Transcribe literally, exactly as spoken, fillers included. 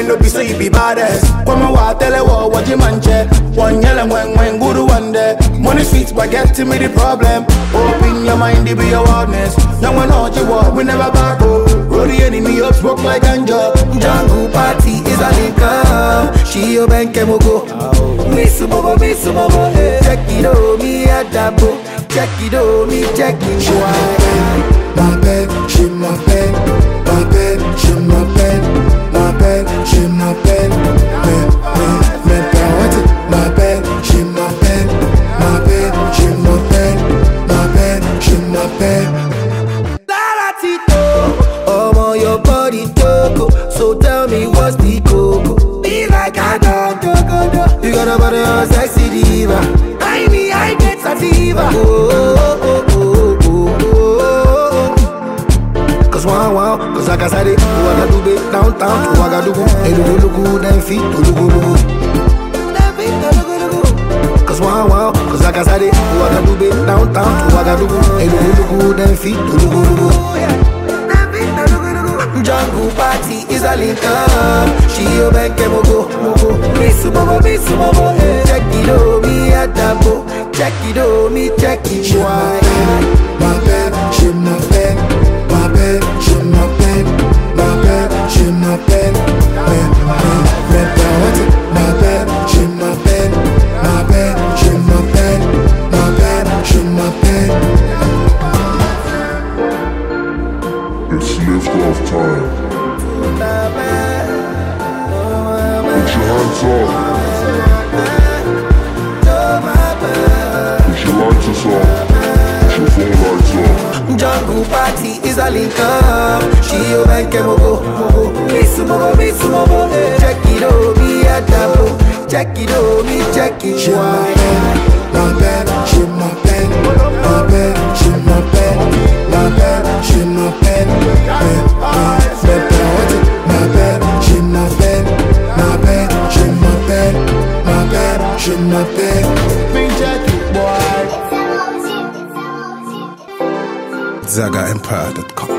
mind, no be say you be baddest. Come on, wa tell her what what you manche. One yell and when when good one day. Money sweet, but get to me the problem. Open your mind, it be your wildness. Young one out you walk, we never back up. Roll the enemy up, smoke like ganja. Jungle party is a link up. She your bank and go. Miss Bobo, Miss Bobo, check it on me at that book. Check it on me, check it. My bed, she my bed, my bed, she my bed, my bed, she my bed, me, me, me, what it? My bed, she my bed, my bed, she my bed, my bed, she my bed. La Tito, oh my, your body choco. So tell me what's the coco? Be like I don't go go go. You got a body of sexy diva. I mean I get sativa. Oh oh oh oh oh. Cause wow wow, cause like I said it, Ouagadougou downtown, Ouagadougou. Hey do do do then feet do do do. Cause wow wow, cause like I said it, Ouagadougou downtown, Ouagadougou. Hey do do then feet do do do. Jungle party is a link up. She your bank and go. Miss Bobo, Miss Bobo, check it on me at that book. Check it on me, check it. Why? My bed, she my bed, my bed, she my bed, my bed, she my bed, me, me, me, what it? My bed, she my bed, my bed, she my bed, my bed, she my bed. It's lift off time. Put your hands up. Put your lights us up. Put your phone lights up. Jungle party is a link up. She your bank and go. Miss Bobo, Miss Bobo, check it on me at that book. Check it on me, check it. Why? My bed, she my bed, my bed, she my bed, my bed, she my bed, me, me, me, what it? My bed, she my bed, my bed, she my bed, my bed, she my bed. Big jacket, boy. Zaga Empire dot com